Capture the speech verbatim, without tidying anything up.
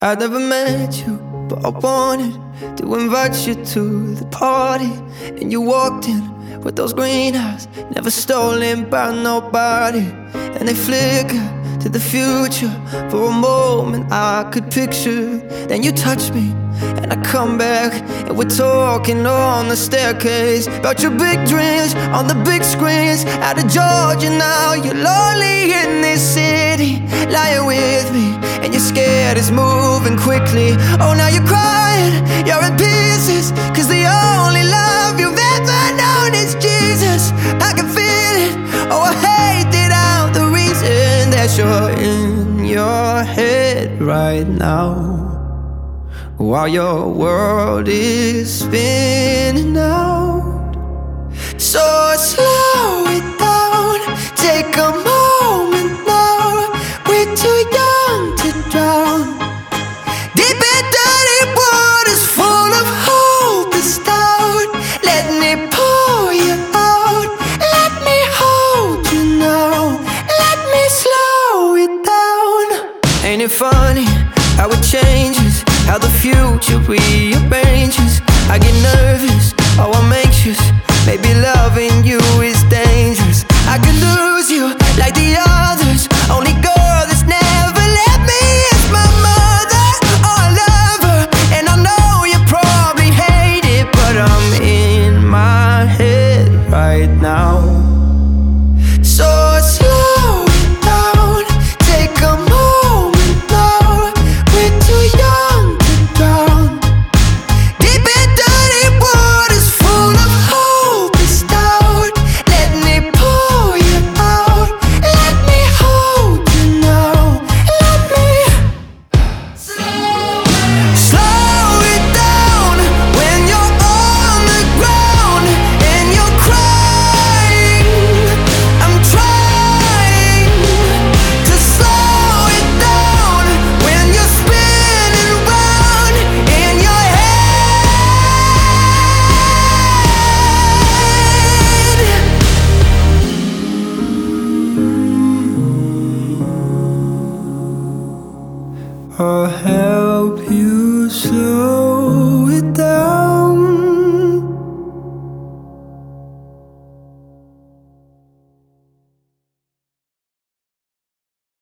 I never met you, but I wanted to invite you to the party. And you walked in with those green eyes, never stolen by nobody. And they flicker to the future. For a moment I could picture. Then you touch me and I come back, and we're talking on the staircase about your big dreams on the big screens. Out of Georgia now, you're lonely in this city, lying with me, and you're scared it's moving quickly. Oh, now you're crying, you're in pieces, cause the only love you've ever known is Jesus. I can feel it, oh I hate it out, the reason that you're in your head right now, while your world is spinning out. So slow it down, take a moment now. We're too young to drown deep in dirty waters full of hopeless doubt. Let me pour you out, let me hold you now, let me slow it down. Ain't it funny how it changes, how the future rearranges? I get nervous, oh I'm anxious, maybe loving you is dangerous. I could lose you like the others.